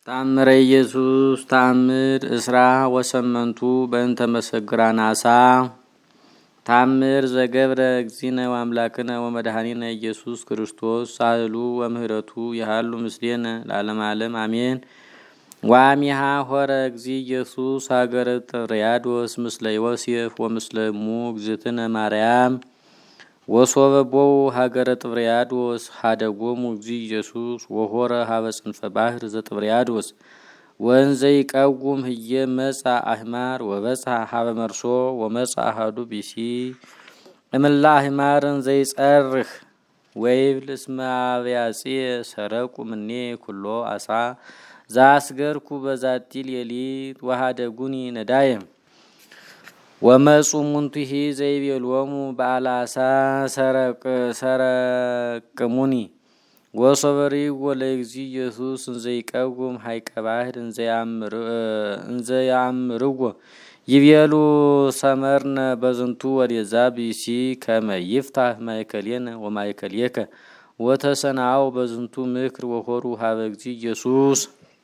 ተአምረ ኢየሱስ ተአምር እስራ ወሰመንቱ በእንተ መሰግራናሳ ተአምር ዘገብረ እግዚእነ ወአምላክነ ወመድኃኒነ ኢየሱስ ክርስቶስ ሳህሉ ወምህረቱ ያሃሉ ምስሌነ ለዓለመ ዓለም አሜን። ወአሚሃ ሆረ እግዚእ ኢየሱስ ሀገረ ጥብርያዶስ ምስለ ዮሴፍ ወምስለ እሙ እግዝእትነ ማርያም ወሶበቦ ሀገረ ጥብርያዶስ ሀደጎሙ እግዚእ ኢየሱስ ወሆረ ሀበ ጽንፈ ባህር ዘጥብርያዶስ ወንዘ ይቀውም ህየ መጻ አህማር ወበጻ ሀበ መርሶ ወመጻ አሐዱ ቢሲ እምላ አህማርን ዘይጸርህ ወይብል እስመ አብያጽየ ሰረቁ ምኔ ኩሎ አሳ ዛስገርኩ በዛቲ ሌሊት ወሀደጉኒ ነዳየ ወመጹ ሙንቱሂ ዘይቤሎሙ በአላሳ ሰረቅሙኒ ወሶበሪ ወለእግዚእ ኢየሱስ እንዘይቀውም ሀይቀ ባህር እንዘያምርዎ ይቤሉ ሰመርነ በዝንቱ ወዴዛ ቢሲ ከመ ይፍታህ ማእከሌነ ወማእከሌከ ወተሰናው በዝንቱ ምክር ወሆሩ ሀበ እግዚእ ኢየሱስ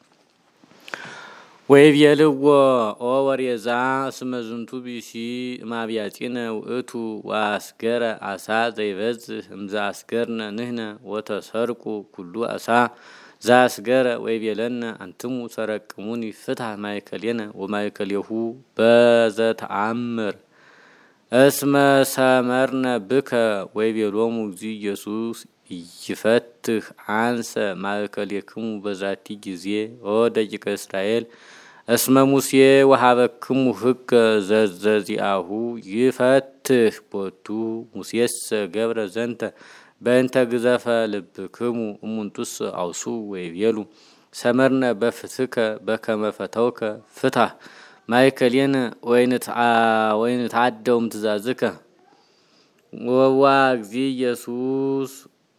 ወይቤልዎ ኦ ወሬዛ እስመ ዝንቱ ቢሲ እማብያጺነ ውእቱ ወአስገረ አሳ ዘይበዝህ እምዘ አስገርነ ንሕነ ወተሰርቁ ኩሉ አሳ ዘአስገረ ወይቤለነ አንትሙ ሰረቅሙኒ ፍትሐ ማእከሌነ ወማእከሌሁ በዘተአምር እስመ ሰመርነ ብከ ወይቤሎሙ እግዚእ ኢየሱስ ይፈትህ አንሰ ማእከሌክሙ በዛቲ ጊዜ ኦ ደቂቀ እስራኤል እስመ ሙሴ ወሀበክሙ ሕገ ዘዚአሁ ይፈትህ ቦቱ ሙሴሰ ገብረ ዘንተ በእንተ ግዘፈ ልብክሙ እሙንቱስ አውሱ ወይቤሉ ሰመርነ በፍትከ በከመ ፈተውከ ፍትሐ ማእከሌነ ወይንትዓደውም ትእዛዝከ ወዋ እግዚእ ኢየሱስ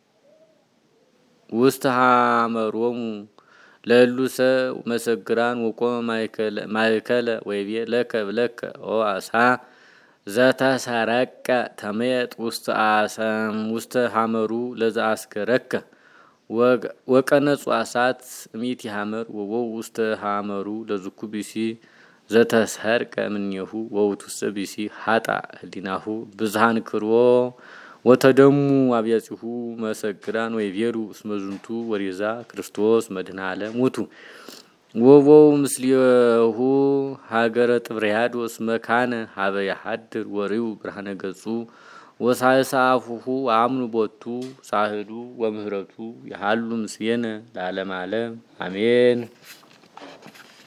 ውስተ ሀመሮሙ ለሉሰ መሰግራን ወቆመ ማእከለ ወይቤ ለከ ብለከ ኦ አሳ ዘተሰረቀ ተመየጥ ውስተ ሀመሩ ለዘአስገረከ ወቀነጹ አሳት እሚት ሀመር ወወው ውስተ ሀመሩ ለዝኩ ቢሲ ዘተሰርቀ ምኔሁ ወውቱሰ ቢሲ ሀጣ ህሊናሁ ብዝሃን ክርዎ ወተደሙ አብያጺሁ መሰግራን ወይቤሉ እስመ ዝንቱ ወሬዛ ክርስቶስ መድኃኔ ዓለም ውእቱ ወቦው ምስሌሁ ሀገረ ጥብርያዶስ መካነ ሀበ ያሐድር ወሪው ብርሃነ ገጹ ወሳይሳፉሁ አምኑ ቦቱ ሳህሉ ወምህረቱ ያሃሉ ምስሌነ ለዓለመ ዓለም አሜን።